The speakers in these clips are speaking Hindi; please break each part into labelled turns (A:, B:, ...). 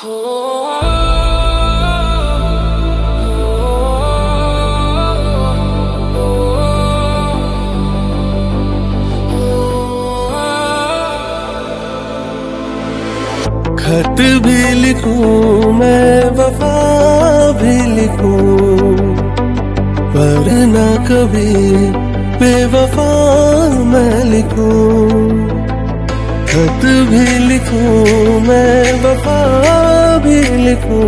A: खत भी लिखूं मैं, वफा भी लिखूं, पर ना कभी बेवफा मैं लिखूं। खत भी लिखूं मैं, वफा भी लिखूं,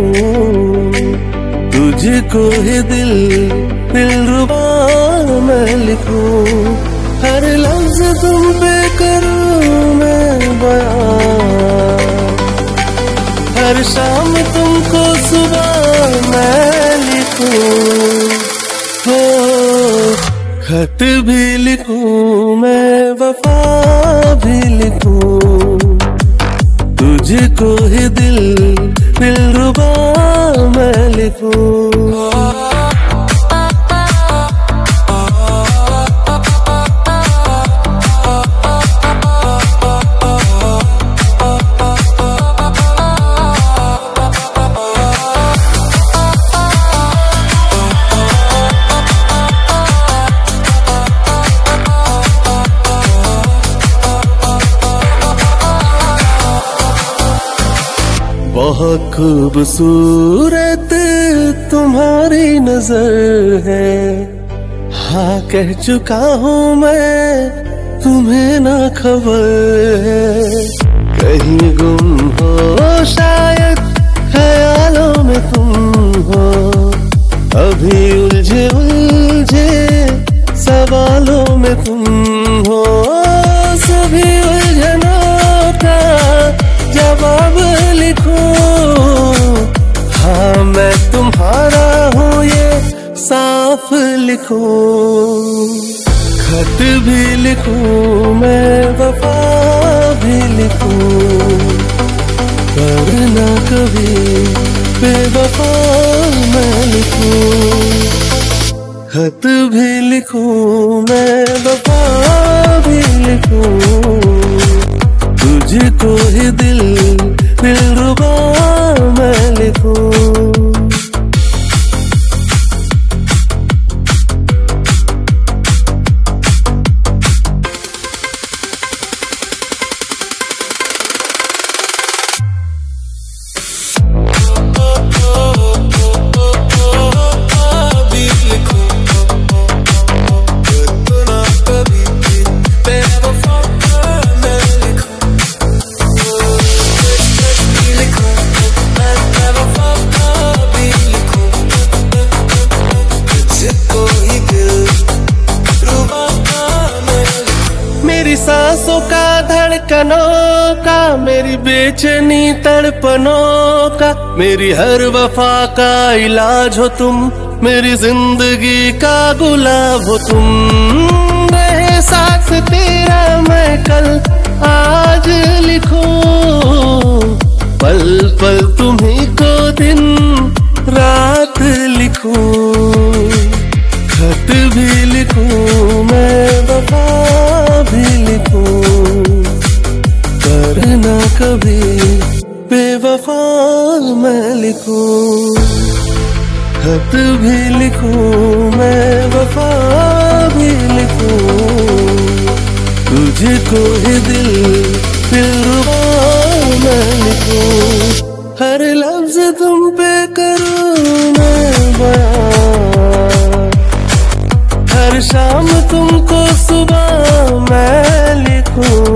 A: तुझको ही दिलरुबा मैं लिखूं। हर लफ्ज तुम पे करूं मैं बयां, हर शाम तुमको सुबह मैं लिखूं। हो खत भी लिखूं मैं, वफा भी लिखूं, तुझको ही दिलरुबा मैं लिखूं। बहुत खूबसूरत तुम्हारी नजर है, हाँ कह चुका हूँ मैं तुम्हें ना खबर है। कहीं गुम हो शायद ख्यालों में तुम हो, अभी उलझे उलझे सवालों में तुम हो। सभी उलझनों का जवाब लिखूं, हाँ मैं तुम्हारा हूँ ये साफ लिखूं। खत भी लिखूं मैं, वफा भी लिखूं, पर ना कभी बेवफा मैं लिखूं। खत भी लिखूं मैं, वफा भी लिखूं, तुझको ही दिलरुबा मैं लिखूं। मेरी सांसों का धड़कनों का, मेरी बेचैनी तड़पनों का, मेरी हर वफा का इलाज हो तुम, मेरी जिंदगी का गुलाब हो तुम। रहे साथ तेरा मैं कल आज लिखूं, पल पल तुम्ही को दिन रात लिखूं। खत भी लिखूं मैं, वफा भी लिखूं, पर ना कभी बेवफा मैं लिखूं। खत भी लिखूं मैं, वफा भी लिखूं, तुझको ही दिलरुबा मैं लिखूं। हर लफ्ज तुम पे करूं मैं बयां, हर शाम तुमको सुबह मैं लिखूं।